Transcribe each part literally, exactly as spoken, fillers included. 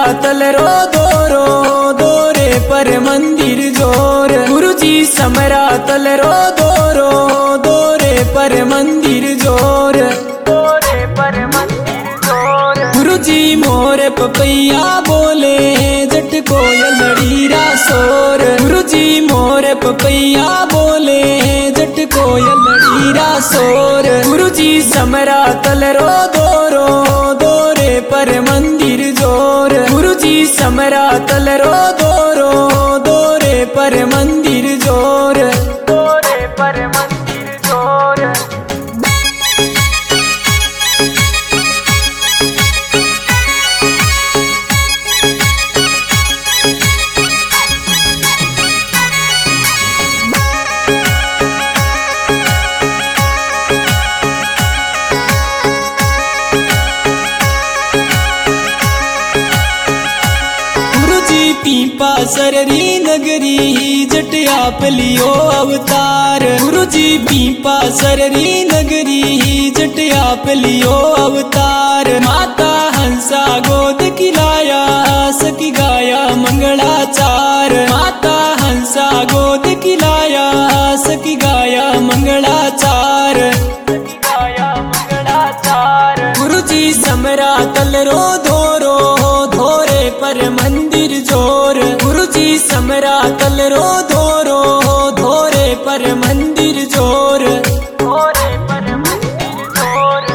समरातल रो दोरो दोरे पर मंदिर जोर। गुरुजी समरातल रो दोरो दोरे पर मंदिर जोर। दोरे पर मंदिर जोर। गुरुजी मोर पपैया बोले जट कोयलड़ी रा शोर। गुरुजी मोर पपैया बोले जट कोयलड़ी रा शोर। गुरुजी समरातल रो दोरो दोरे पर मंदिर जोर। गुरुजी समरातल रो दोरो दोरे पर मंदिर जोर। दोरे पर मंदिर जोर। पीपा सररी नगरी जट आप लियो अवतार। गुरुजी पीपा सररी नगरी जट आप लियो अवतार। माता हंसा गोद खिलाया सखी गाया मंगलाचार। माता हंसा गोद खिलाया सखी गाया मंगलाचार। गाया मंगलाचार। गुरुजी समरातल रो धोरो धोरे पर मंदिर जोर। गुरुजी समरातल रो धोरो धोरे पर मंदिर जोर। धोरे पर मंदिर जोर।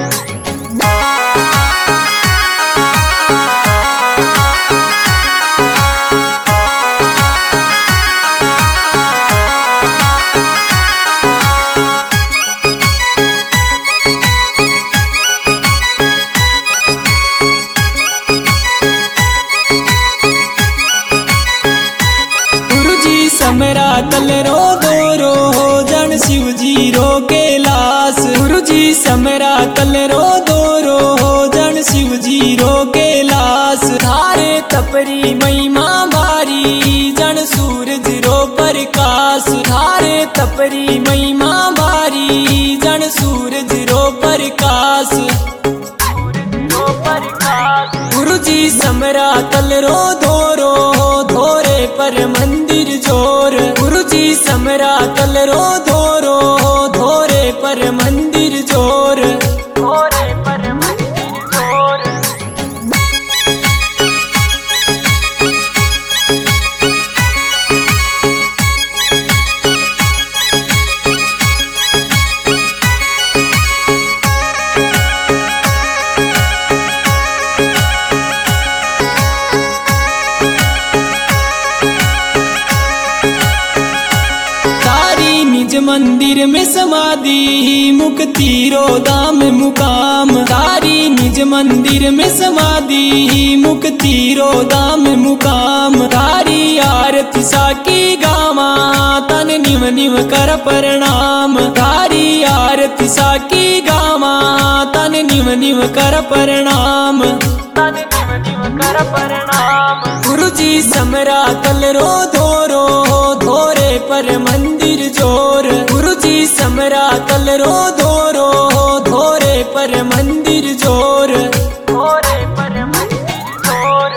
समरातल रो दोरो जन शिवजी रो कैलाश। गुरुजी समरातल रो दोरो जन शिवजी रो कैलाश। धारे तपरी महिमा भारी जन सूरज रो प्रकाश। धारे तपरी महिमा भारी जन सूरज रो प्रकाश। गुरुजी समरातल रो धोरो धोरे पर मंदिर जोर। गुरुजी समरातल रो धोरो धोरे पर मंदिर जोर। धोरे पर मंदिर जोर। मंदिर में समाधि मुक्ति रो दाम मुकाम। तारी निज मंदिर में समाधि मुक्ति रो दाम मुकाम। तारी आरती साकी गामा तन निव निव कर प्रणाम। तारी आरती साकी गामा तन निव निव कर प्रणाम। तन निव निव कर प्रणाम। गुरुजी समरातल रो धोरो धोरे पर मंदिर जोर। गुरुजी समरातल रो धोरो धोरे पर मंदिर जोर। धोरे पर मंदिर जोर।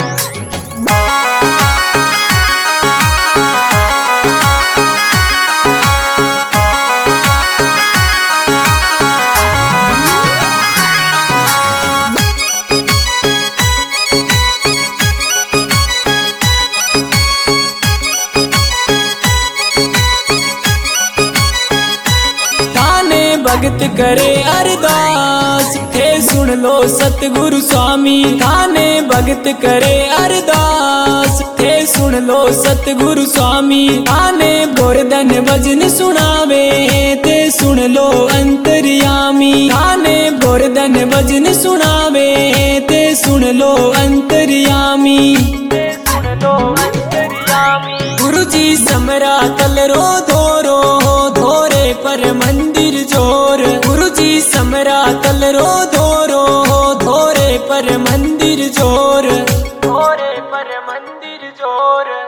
भगत करे अरदास थे सुन लो सतगुरु स्वामी। थाने भगत करे अरदास थे सुन लो सतगुरु स्वामी। थाने बोरदन भजन सुनावे ते सुन लो अंतर्यामी। थाने बोरदन भजन सुनावे ते सुन लो अंतर्यामी। सुन लो अंतर्यामी। गुरुजी समरातल रो धोरो धोरे पर मंदिर जोर। गुरुजी समरातल रो धोरो धोरे पर मंदिर